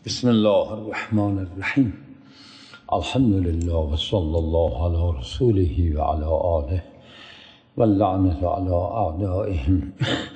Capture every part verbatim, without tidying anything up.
بسم الله الرحمن الرحیم. الحمد لله و صلی الله علی رسوله و علی آله و اللعنة علی اعدائهم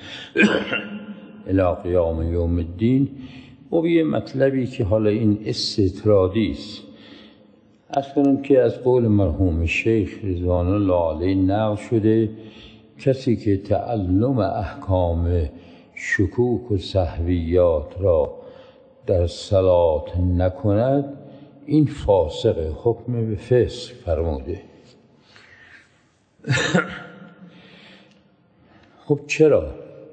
الی قیام یوم الدین. و به یه مطلبی که حالا این استطرادی است، از کنم که از قول مرحوم شیخ رضوان الله علیه نقل شده کسی که تعلم احکام شکوک و سهویات را در صلات نکند این فاسق، حکم به فسق فرموده. خب چرا؟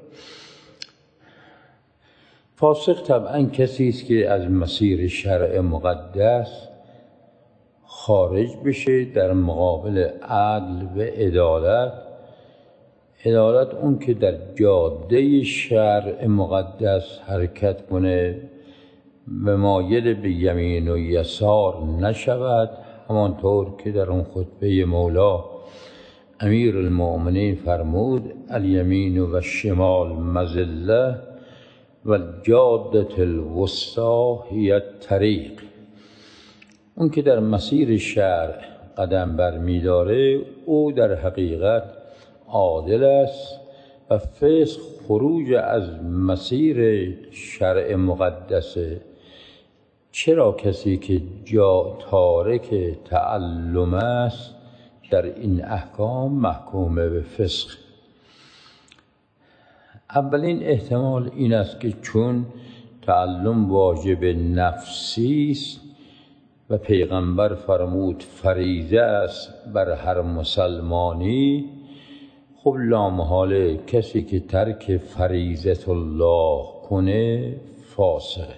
فاسق طبعا کسی است که از مسیر شرع مقدس خارج بشه در مقابل عدل و عدالت. عدالت اون که در جاده شرع مقدس حرکت کنه و مایل به یمین و یسار نشود، همانطور که در اون خطبه مولا امیر المؤمنین فرمود الیمین و الشمال مذله و الجاده الوسطی هی الطریق. اون که در مسیر شرع قدم بر می داره او در حقیقت عادل است و فسق خروج از مسیر شرع مقدسه. چرا کسی که جا تارک تعلم است در این احکام محکوم به فسق؟ اولین احتمال این است که چون تعلم واجب نفسی است و پیغمبر فرمود فریضه است بر هر مسلمانی، خب لامحاله کسی که ترک فریضه الله کنه فاسقه.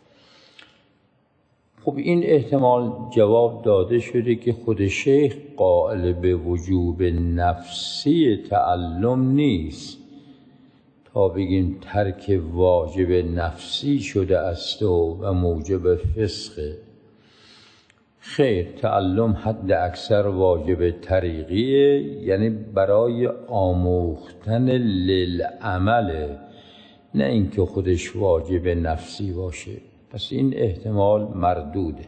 خب این احتمال جواب داده شده که خود شیخ قائل به وجوب نفسی تعلم نیست تا بگیم ترک واجب نفسی شده است و موجب فسقه. خیر، تعلم حد اکثر واجب طریقیه، یعنی برای آموختن للعمله، نه اینکه خودش واجب نفسی باشه. پس این احتمال مردوده.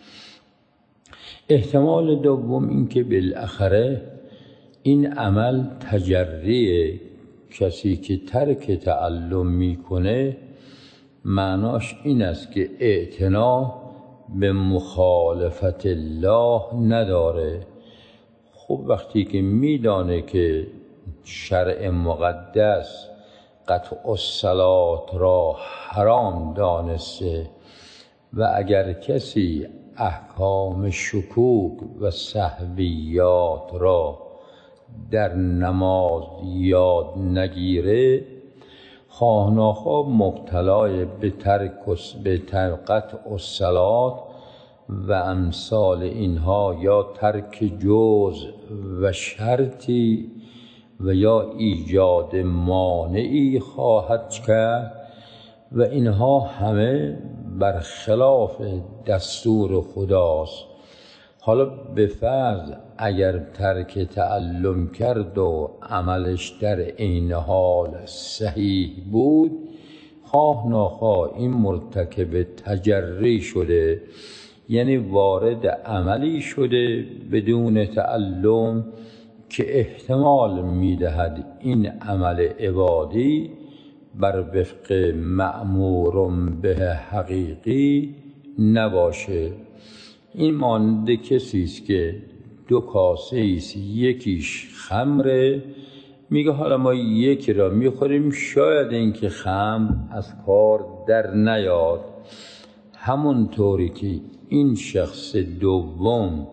احتمال دوم این که بالاخره این عمل تجریه، کسی که ترک تعلم میکنه معناش این است که اعتنا به مخالفت الله نداره. خب وقتی که میدانه که شرع مقدس قطع الصلات را حرام دانسته و اگر کسی احکام شکوک و سهویات را در نماز یاد نگیره، خواهناخواه مبتلای به ترک به قطع الصلات و امثال اینها یا ترک جزء و شرطی و یا ایجاد مانعی خواهد کرد و اینها همه برخلاف دستور خداست. حالا به فرض اگر ترک تعلم کرد و عملش در عین حال صحیح بود، خواه ناخواه این مرتکب تجری شده، یعنی وارد عملی شده بدون تعلم که احتمال میدهد این عمل عبادی بر وفق مأمور به حقیقی نباشه. این مانند کسی است که دو کاسه است، یکیش خمره، میگه حالا ما یکی را میخوریم، شاید اینکه خمر از کار در نیاد. همونطوری که این شخص دوم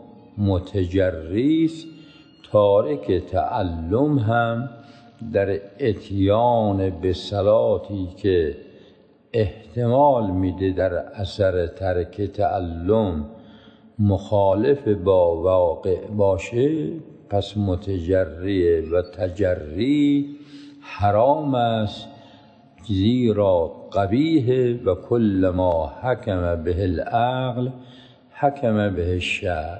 متجری است، تارک تعلم هم در اتیان به صلاتی که احتمال میده در اثر ترک تعلم مخالف با واقع باشه، پس متجریه و تجری حرام است، زیرا قبیح و کل ما حکم به العقل حکم به الشرع.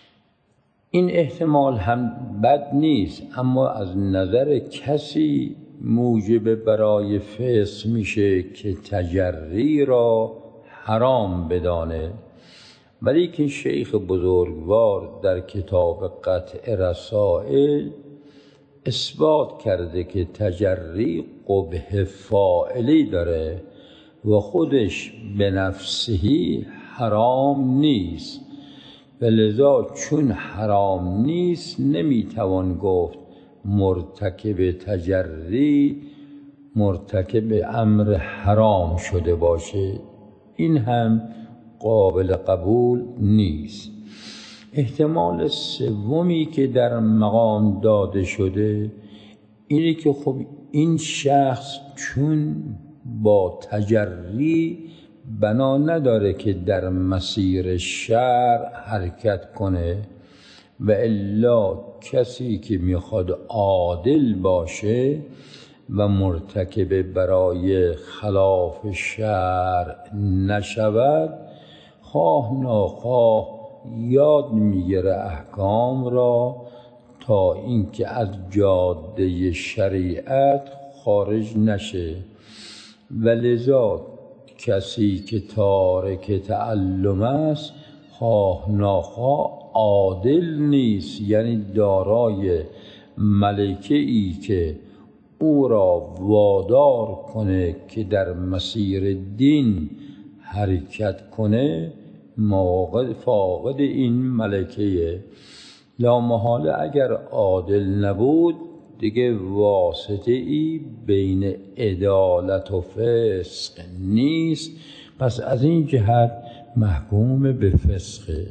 این احتمال هم بد نیست، اما از نظر کسی موجب برای فسق میشه که تجری را حرام بدانه. ولی که شیخ بزرگوار در کتاب قطع رسائل اثبات کرده که تجری قبح فاعلی داره و خودش به نفسهی حرام نیست، و لذا چون حرام نیست نمیتوان گفت مرتکب تجری مرتکب امر حرام شده باشه. این هم قابل قبول نیست. احتمال سومی که در مقام داده شده اینه که خب این شخص چون با تجری بنا نداره که در مسیر شرع حرکت کنه، و الا کسی که میخواد عادل باشه و مرتکب برای خلاف شرع نشود، خواه ناخواه یاد میگیره احکام را تا اینکه از جاده شریعت خارج نشه. و لذا کسی که تارک تعلم است خواه ناخواه عادل نیست، یعنی دارای ملکه ای که او را وادار کنه که در مسیر دین حرکت کنه موقع فاقد این ملکه. لا محاله اگر عادل نبود دیگه واسطه ای بین عدالت و فسق نیست، پس از این جهت محکوم به فسقه.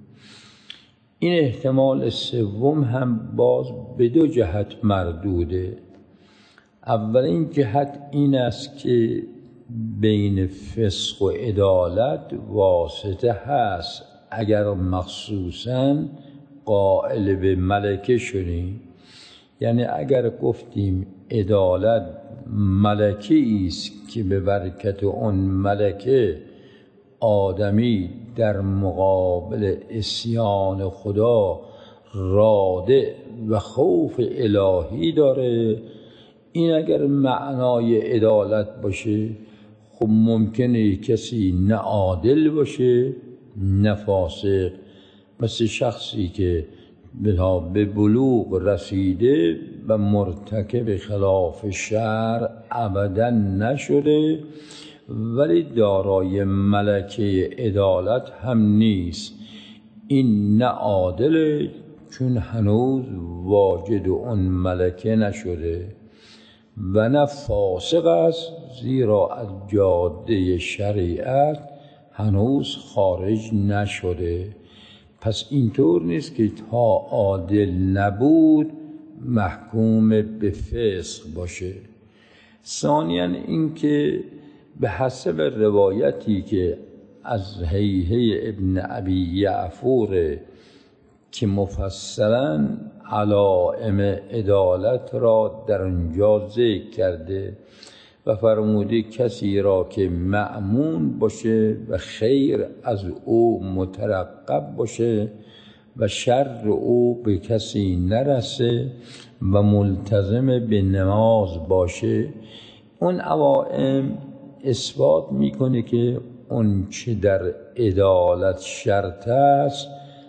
این احتمال سوم هم باز به دو جهت مردوده. اولین جهت این است که بین فسق و عدالت واسطه هست اگر مخصوصاً قائل به ملکه شدیم. یعنی اگر گفتیم عدالت ملکه است که به برکت اون ملکه آدمی در مقابل عصیان خدا رادع و خوف الهی داره، این اگر معنای عدالت باشه خب ممکنه کسی نه عادل باشه نه فاسق، مثل شخصی که به بلوغ رسیده و مرتکب خلاف شرع ابدا نشده ولی دارای ملکه عدالت هم نیست. این نه عادله چون هنوز واجد اون ملکه نشده، و نه فاسق است زیرا از جاده شریعت هنوز خارج نشده. پس اینطور نیست که تا عادل نبود محکوم به فسق باشه. ثانیاً این که به حسب روایتی که از هیهی ابن ابی یعفور که مفصلاً علائم عدالت را در آنجا ذکر کرده و فرموده کسی را که مأمون باشه و خیر از او مترقب باشه و شر او به کسی نرسه و ملتزم به نماز باشه، اون علائم اثبات میکنه که اون چه در عدالت شرط است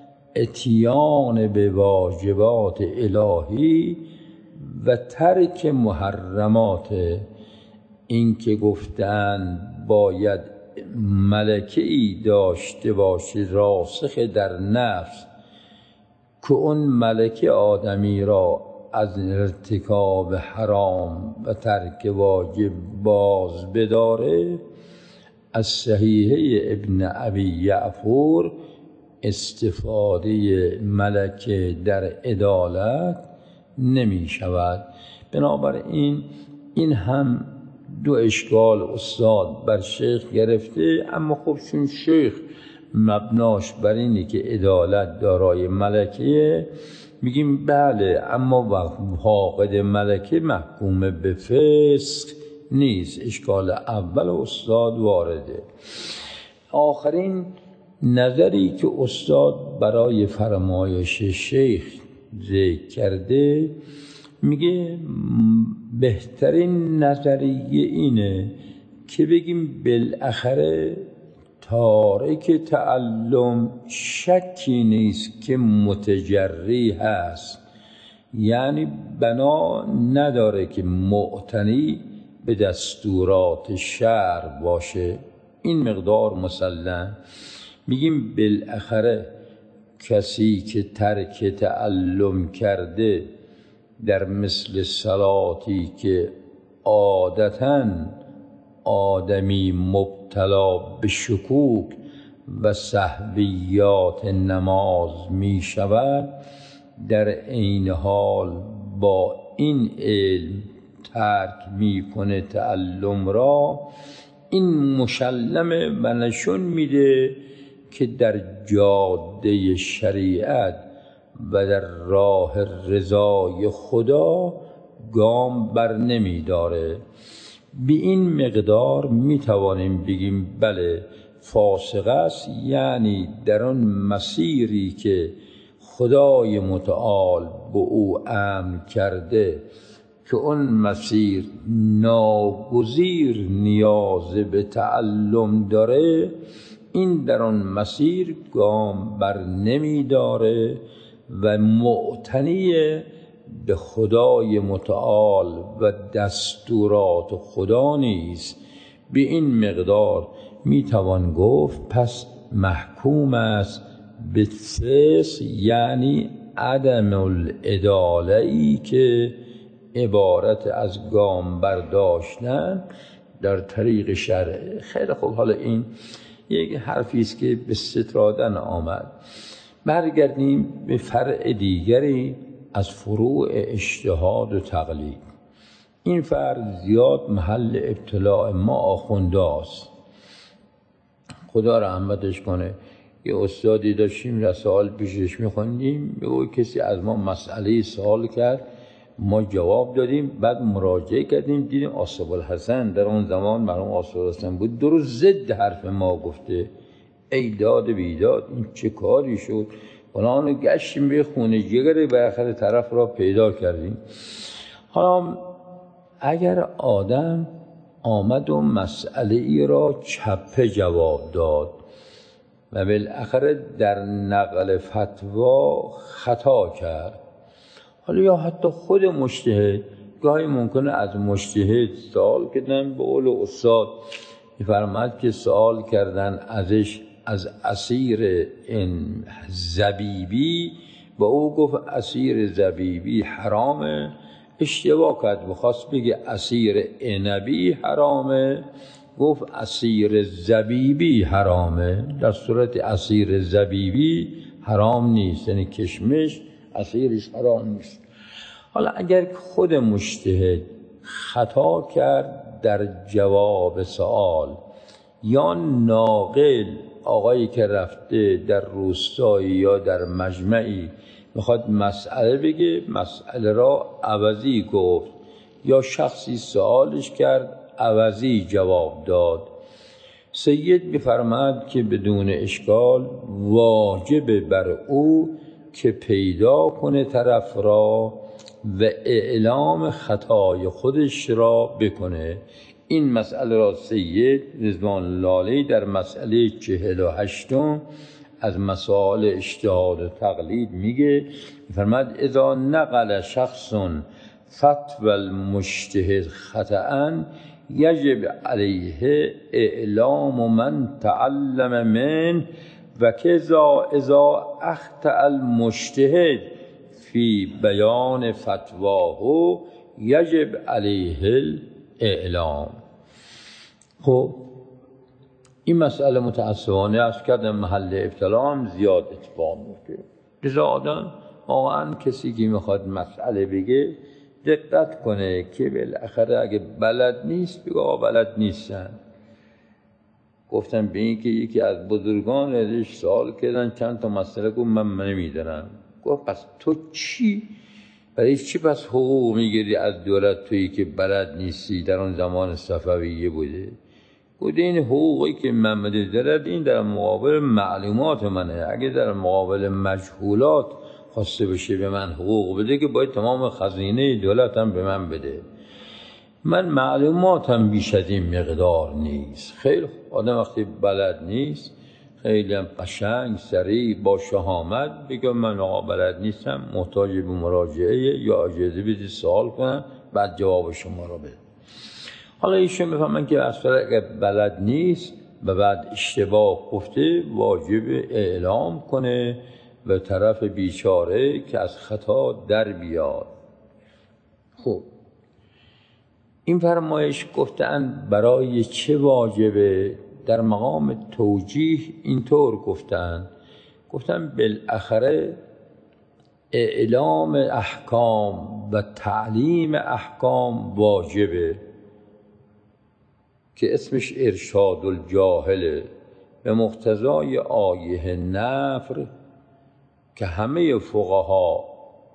اتیان به واجبات الهی و ترک محرمات. این که گفتن باید ملکه ای داشته باشه راسخ در نفس که اون ملکه آدمی را از ارتکاب حرام و ترک واجب باز بداره، از صحیحه ابن ابی یعفور استفاده ملکه در عدالت نمی شود. بنابراین این هم دو اشکال استاد بر شیخ گرفته، اما خب چون شیخ مبناش بر اینه که عدالت دارای ملکه، میگیم بله، اما فاقد ملکه محکوم به فسق نیست. اشکال اول استاد وارده. آخرین نظری که استاد برای فرمایش شیخ ذکر کرده میگه بهترین نظریه اینه که بگیم بالاخره تارک تعلم شکی نیست که متجری هست، یعنی بنا نداره که معتنی به دستورات شرع باشه. این مقدار مسلم. میگیم بالاخره کسی که ترک تعلم کرده در مثل صلاتی که عادتاً آدمی مبتلا به شکوک و سهویات نماز می شود، در عین حال با این علم ترک می کنه تعلم را، این مسلمه و نشون میده که در جاده شریعت و در راه رضای خدا گام بر نمی داره. به این مقدار می توانیم بگیم بله فاسق است، یعنی در آن مسیری که خدای متعال به او امر کرده که اون مسیر ناگزیر نیاز به تعلم داره، این در آن مسیر گام بر نمی داره و معتنی به خدای متعال و دستورات خدا نیست. به این مقدار می توان گفت پس محکوم است به فسق، یعنی عدم العداله‌ای که عبارت از گام برداشتن در طریق شرع. خیلی خوب، حالا این یک حرفی است که به سترادن آمد. برگردیم به فرع دیگری از فروع اجتهاد و تقلید. این فرع زیاد محل ابتلاع ما آخونداست. خدا رحمتش کنه. یه استادی داشتیم رسائل پیشش میخوندیم، بگو کسی از ما مسئله سوال کرد، ما جواب دادیم، بعد مراجعه کردیم دیدیم آصف الحسن در اون زمان مرحوم آصف الحسن بود، درست ضد حرف ما گفته. ای داد بیداد، این چه کاری شد؟ فلان گشتیم به خونه جگره، بالاخره طرف را پیدا کردیم. حالا اگر آدم آمد و مسئله ای را چپه جواب داد و بالاخره در نقل فتوا خطا کرد، حالا یا حتی خود مجتهد، گاهی ممکنه از مجتهد سوال کردن، به قول استاد می‌فرماد که سوال کردن ازش از اسیر این زبیبی، با او گفت اسیر زبیبی حرامه، اشتباه کرد، بخواست بگه اسیر عنبی حرامه، گفت اسیر زبیبی حرامه، در صورت اسیر زبیبی حرام نیست، یعنی کشمش اسیرش حرام نیست. حالا اگر خود مجتهد خطا کرد در جواب سوال، یا ناقل آقایی که رفته در روستایی یا در مجمعی میخواد مسئله بگه، مسئله را عوضی گفت، یا شخصی سوالش کرد عوضی جواب داد، سید می‌فرماید که بدون اشکال واجب بر او که پیدا کنه طرف را و اعلام خطای خودش را بکنه. این مسئله را سید رضوان الله علیه در مسئله چهل و هشتم از مسائل اجتهاد و تقلید میگه، می‌فرماید اذا نقل شخص فتوى المجتهد خطأ یجب علیه اعلام من تعلم منه و کذا اذا اخطأ المجتهد فی بیان فتواه یجب علیه اعلام. خب این مسئله متاسفانه از کردن محل ابتلا هم زیاد اتفاق میفته. لذا آدم واقعا کسی که میخواد مسئله بگه دقت کنه که بالاخره اگه بلد نیست بگه آقا بلد نیستن. گفتم به این که یکی از بزرگان ازش سوال کردن چند تا مسئله، گفت من نمیدونم. گفت پس تو چی؟ برای چی پس حقوق میگیری از دولت تویی که بلد نیستی؟ در اون زمان صفویه بوده. گفت این حقوقی که من بده دارد این در مقابل معلومات منه، اگه در مقابل مجهولات خواسته باشه به من حقوق بده که باید تمام خزینه دولت هم به من بده. من معلوماتم بیش از این مقدار نیست. خیلی آدم وقتی بلد نیست خیلی هم قشنگ سریع با شهامت بگم من آقا بلد نیستم، محتاج به مراجعه یا اجازه بدید سوال کنم بعد جواب شما رو بده. حالا ایشون بفهمن که اصلا اگر بلد نیست و بعد اشتباه گفته واجب اعلام کنه به طرف بیچاره که از خطا در بیاد. خب این فرمایش گفتن برای چه واجبه؟ در مقام توجیه اینطور گفتن گفتن بالاخره اعلام احکام و تعلیم احکام واجبه که اسمش ارشاد الجاهله به مقتضای آیه نفر که همه فقها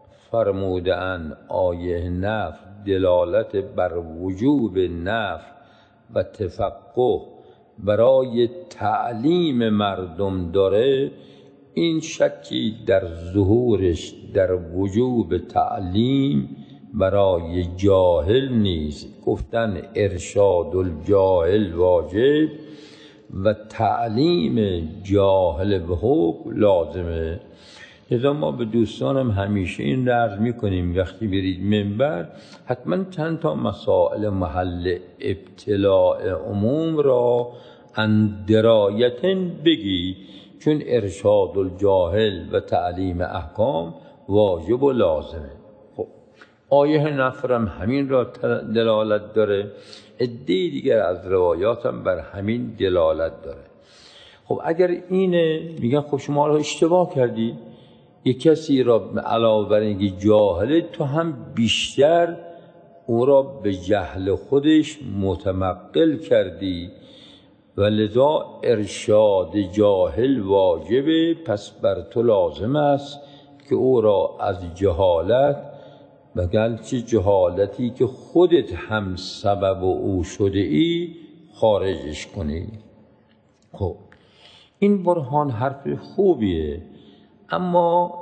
فرمودن آیه نفر دلالت بر وجوب نفر و تفقه برای تعلیم مردم داره. این شکی در ظهورش در وجوب تعلیم برای جاهل نیست. گفتن ارشاد الجاهل واجب و تعلیم جاهل به حکم لازمه. لذا ما به دوستانم همیشه این رو عرض میکنیم وقتی برید منبر حتما چند تا مسائل محل ابتلاع عموم را عن درایتن بگی، چون ارشاد الجاهل و تعلیم احکام واجب و لازمه. خب آیه نفرم همین را دلالت داره، عده دیگر از روایاتم بر همین دلالت داره. خب اگر اینه میگن خب شما را اشتباه کردی، یک کسی را علاوه بر اینکه جاهله تو هم بیشتر او را به جهل خودش متمقل کردی و لذا ارشاد جاهل واجبه، پس بر تو لازم است که او را از جهالت و گرچه جهالتی که خودت هم سبب او شده ای خارجش کنی. خب این برهان حرف خوبیه، اما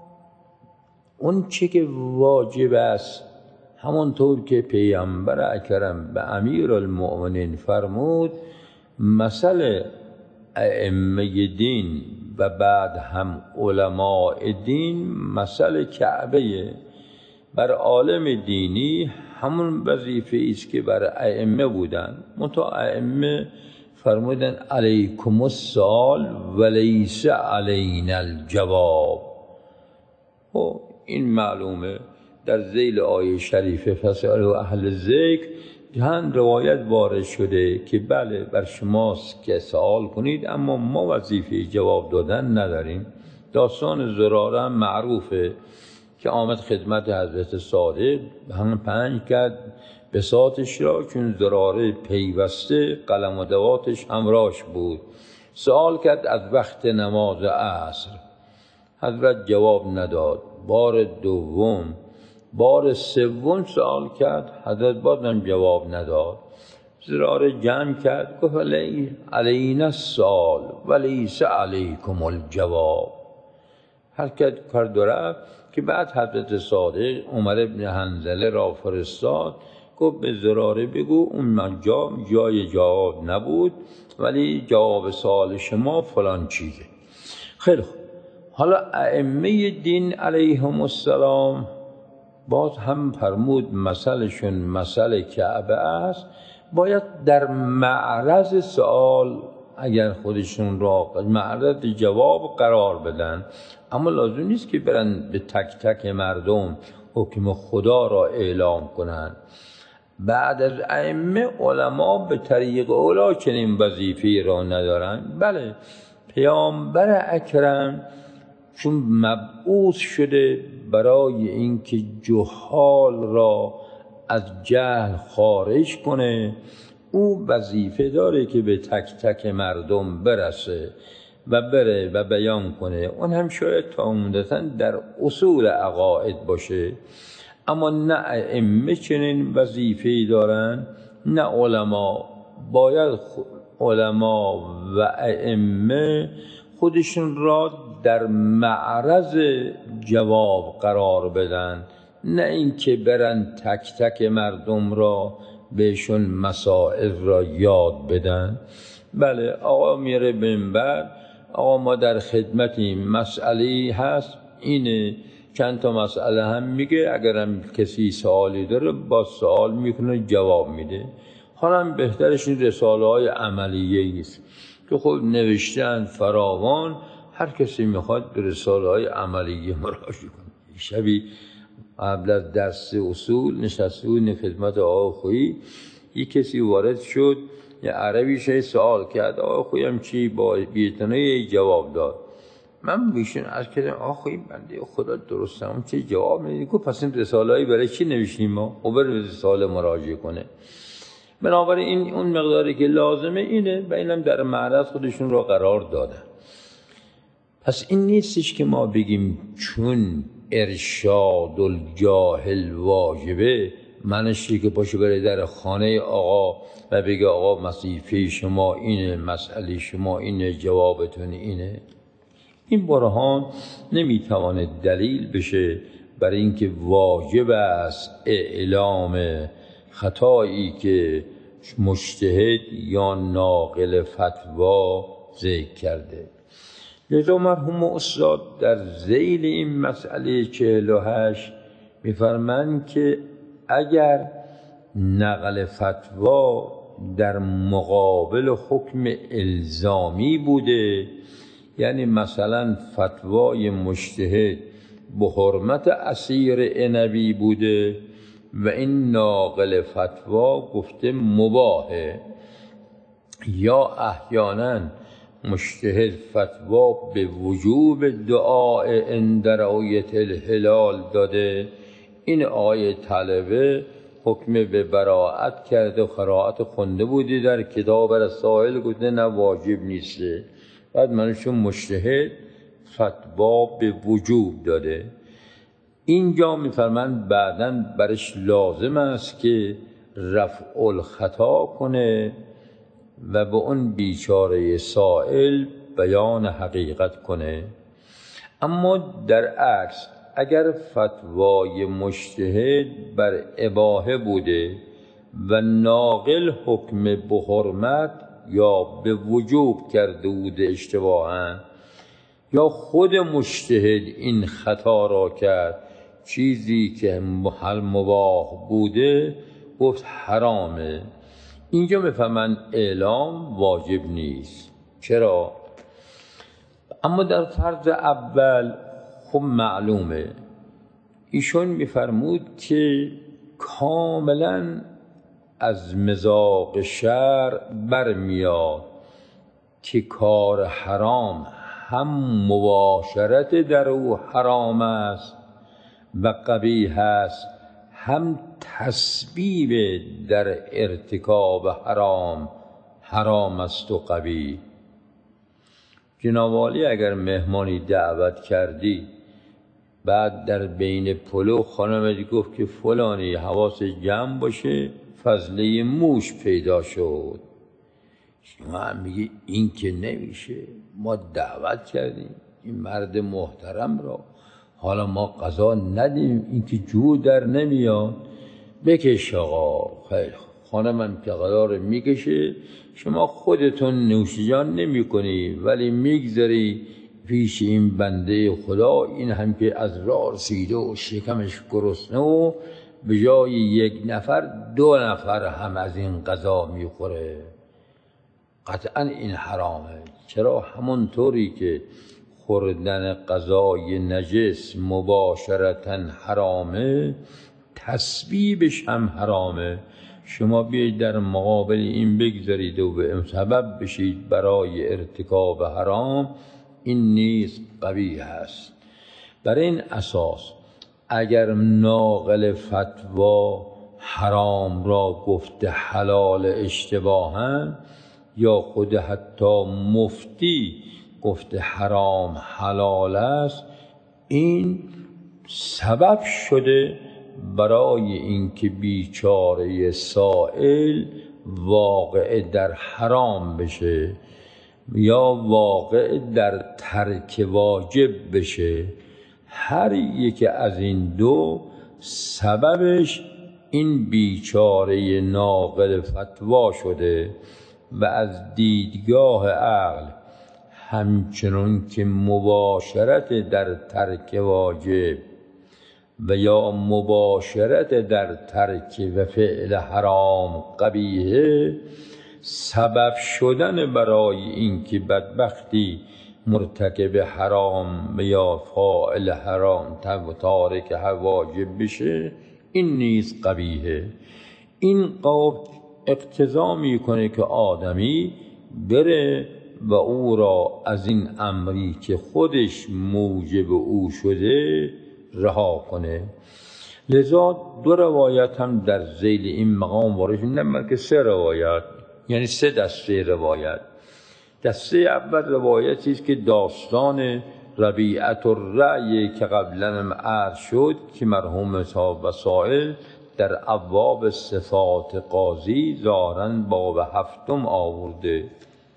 اون چه که واجب است همانطور که پیامبر اکرم به امیرالمؤمنین فرمود مسئله ائمه دین و بعد هم علماء دین مسئله کعبه. بر عالم دینی همون وظیفه است که بر ائمه بودن، منتها ائمه فرمودن علیکم السؤال ولیس علینا الجواب. و این معلومه در ذیل آیه شریفه فاسألوا اهل الذکر چند روایت وارد شده که بله بر شماست که سوال کنید، اما ما وظیفه جواب دادن نداریم. داستان زراره هم معروفه که آمد خدمت حضرت صادق هم پنج کرد بساطش را، چون زراره پیوسته قلم و دواتش همراهش بود. سوال کرد از وقت نماز عصر، حضرت جواب نداد. بار دوم بار سوم سوال کرد، حضرت بازم جواب نداد. زراره جمع کرد گفت علینا السؤال ولیس علیکم الجواب. حرکت کرد و رفت که بعد حضرت صادق عمر ابن حنظله را فرستاد، گفت به زراره بگو اون جا جای جواب نبود ولی جواب سوال شما فلان چیزه. خیلی خوب، حالا ائمه دین علیهم السلام باز هم فرمود مسئلهشون مسئله کعبه است، باید در معرض سوال اگر خودشون را معرض جواب قرار بدن، اما لازم نیست که برن به تک تک مردم حکم خدا را اعلام کنن. بعد از ائمه علما به طریق اولا چنین وظیفه‌ای را ندارن. بله پیامبر اکرم چون مبعوث شده برای اینکه جهال را از جهل خارج کنه، او وظیفه داره که به تک تک مردم برسه و بره و بیان کنه. اون هم شاید تا عمدتاً در اصول عقاید باشه، اما نه ائمه چنین وظیفه‌ای دارن نه علما. باید علما و ائمه خودشون را در معرض جواب قرار بدن، نه اینکه برن تک تک مردم را بهشون مسائل را یاد بدن. بله آقا میره به منبر، آقا ما در خدمتیم، مسئله هست اینه، چند تا مسئله هم میگه، اگرم کسی سوالی داره با سوال میکنه جواب میده. حالا بهترش این رساله های عملیه است که خب نوشتن فراوان، هر کسی میخواد به رساله های عملیه مراجعه کنه. شبی قبل از درس اصول نشسته بود خدمت آقا خویی، یک کسی وارد شد، یه عربی شای سوال کرد، آقا خویی هم چی با بی‌اعتنایی جواب داد. من بیشون عرض کردم آقا خویی بنده خدا درستم چه جواب میدی؟ گفت پس این رساله‌ای برای چی نوشتیم ما؟ او بر رساله مراجعه کنه. بنابراین این اون مقداری که لازمه اینه و اینم در معرض خودشون را قرار دادن. پس این نیستش که ما بگیم چون ارشاد الجاهل واجبه منشی که باشه بره در خانه آقا و بگه آقا وظیفه شما اینه، مسئله شما اینه، جوابتون اینه. این برهان نمیتواند دلیل بشه برای اینکه واجب است اعلام خطایی که مجتهد یا ناقل فتوا ذکر کرده. لذا مرحوم استاد در ذیل این مسئله چهل و هشت میفرمایند که اگر نقل فتوا در مقابل حکم الزامی بوده، یعنی مثلا فتوای مجتهد به حرمت عصیر عنبی بوده و این ناقل فتوا گفته مباهه، یا احیانا مجتهد فتوا به وجوب دعای عند رؤیت الهلال داده، این آیه طلبه حکم به براءت کرده و قرائت خونده بودی در کتاب رسائل، گفته نه واجب نیسته. بعد منشون مجتهد فتوا به وجوب داده. اینجا میفرمند بعداً برش لازم است که رفع الخطا کنه و به اون بیچاره سائل بیان حقیقت کنه. اما در عکس اگر فتوای مجتهد بر اباحه بوده و ناقل حکم به حرمت یا به وجوب کرده بوده اشتباهاً، یا خود مجتهد این خطا را کرد، چیزی که محل مباح بوده گفت حرامه، اینجا میفهمن اعلام واجب نیست. چرا؟ اما در فرض اول خب معلومه، ایشون میفرمود که کاملا از مذاق شرع برمیاد که کار حرام هم مباشرت در او حرام است و قبیح است، هم تسبیب در ارتکاب حرام حرام است و قبیح. جناب عالی اگر مهمانی دعوت کردی، بعد در بین پلو خانمت گفت که فلانی حواس جمع باشه فضله موش پیدا شد، شما هم میگی این که نمیشه، ما دعوت کردیم این مرد محترم را، حالا ما قضا ندیم، این که جور در نمیاد، بکش آقا. خیلی خانمم که قضا رو میکشه، شما خودتون نوشیجان نمی کنی ولی میگذاری پیش این بنده خدا، این هم که از راه رسیده و شکمش گرسنه و به جای یک نفر دو نفر هم از این غذا میخوره، قطعا این حرامه. چرا؟ همونطوری که خوردن غذای نجس مباشرتاً حرامه، تسبیبش هم حرامه. شما بیایید در مقابل این بگذارید و به سبب بشید برای ارتکاب حرام، این نیز قبیح است. برای این اساس اگر ناقل فتوا حرام را گفته حلال اشتباهاً، یا خود حتی مفتی گفته حرام حلال است، این سبب شده برای اینکه بیچاره سائل واقع در حرام بشه یا واقع در ترک واجب بشه، هر یکی از این دو سببش این بیچاره ناقل فتوا شده و از دیدگاه عقل همچنون که مباشرت در ترک واجب و یا مباشرت در ترک و فعل حرام قبیحه سبب شدن برای اینکه بدبختی مرتکب حرام و یا فاعل حرام تارک واجب بشه، این نیز قبیحه. این قول اقتضا میکنه که آدمی بره و او را از این امری که خودش موجب او شده رها کنه. لذا دو روایت هم در ذیل این مقام وارد شده، نه بلکه سه روایت، یعنی سه دسته روایت. دسته اول روایتی است که داستان ربیعة الرأی که قبلا هم عرض شد که مرحوم صاحب وسائل در ابواب صفات قاضی ظاهراً باب هفتم آورده.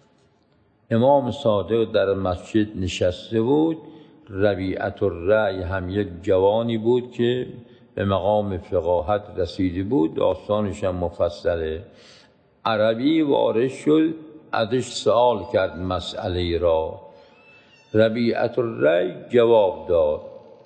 امام صادق در مسجد نشسته بود، ربیعة الرأی هم یک جوانی بود که به مقام فقاهت رسیده بود، داستانش هم مفصله. عربی وارد شد، ازش سوال کرد مسئله را، ربیعة الرأی جواب داد.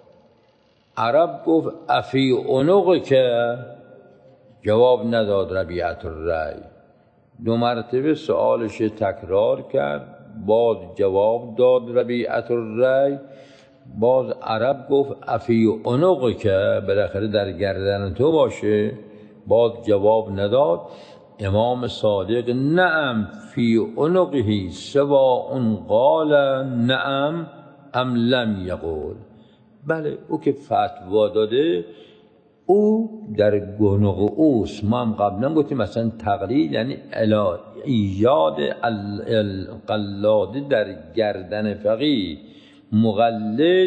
عرب گفت افی عنق که جواب نداد ربیعة الرأی. دو مرتبه سوالش تکرار کرد، باز جواب داد ربیعة الرأی. باز عرب گفت افی عنق که بالاخره در گردن تو باشه، باز جواب نداد. امام صادق نعم فی عنقه سواء قال نعم ام لم یقول، بله او که فتوا داده او در عنق اوست. ما هم قبلا گفتیم مثلا تقلید یعنی ایجاد القلاده در گردن فقیه، مقلد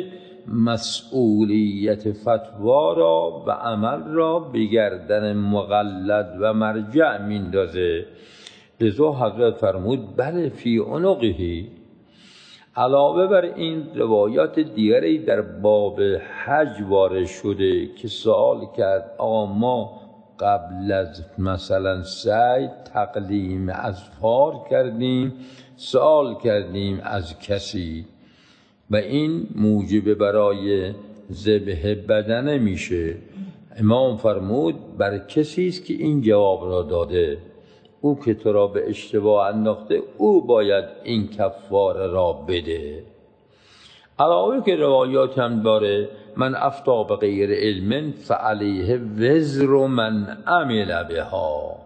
مسئولیت فتوا را و عمل را به گردن مقلد و مرجع میندازه. لذا حضرت فرمود بله فی عنقه. علاوه بر این روایات دیگری در باب حج وارد شده که سوال کرد آقا ما قبل از مثلا سعی تقلیم اظفار کردیم، سوال کردیم از کسی و این موجب برای ذبح بدنه میشه. امام فرمود بر کسی است که این جواب را داده، او که تو را به اشتباه انداخته او باید این کفاره را بده. علاوه که روایات هم داره من افتا به غیر علم فعلیه وزر من عمل بها.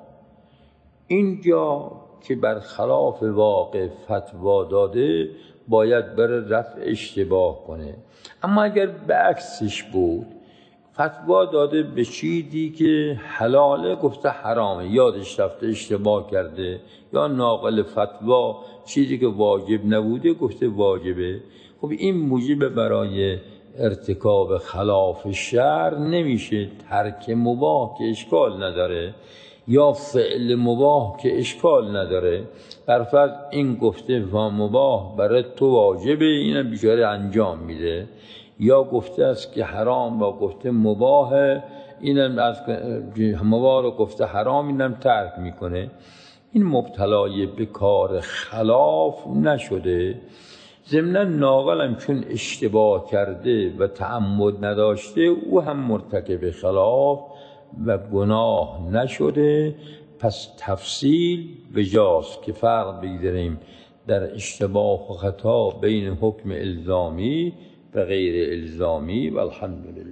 اینجا که برخلاف واقع فتوا داده باید بره رفع اشتباه کنه. اما اگر به عکسش بود، فتوا داده به چیزی که حلاله گفته حرامه، یادش رفته اشتباه کرده، یا ناقل فتوا چیزی که واجب نبوده گفته واجبه، خب این موجب برای ارتکاب خلاف شرع نمیشه. ترک مباح که اشکال نداره یا فعل مباح که اشکال نداره، برفرض این گفته و مباح برای تو واجبه، اینم بیچاره انجام میده، یا گفته است که حرام و گفته مباحه، اینم از مباح رو گفته حرام، اینم ترک میکنه. این مبتلای به کار خلاف نشده. ضمناً ناقلم چون اشتباه کرده و تعمد نداشته او هم مرتکب خلاف و گناه نشده. پس تفصیل بجاست که فرق بگذاریم در اشتباه و خطا بین حکم الزامی و غیر الزامی. و الحمدلله.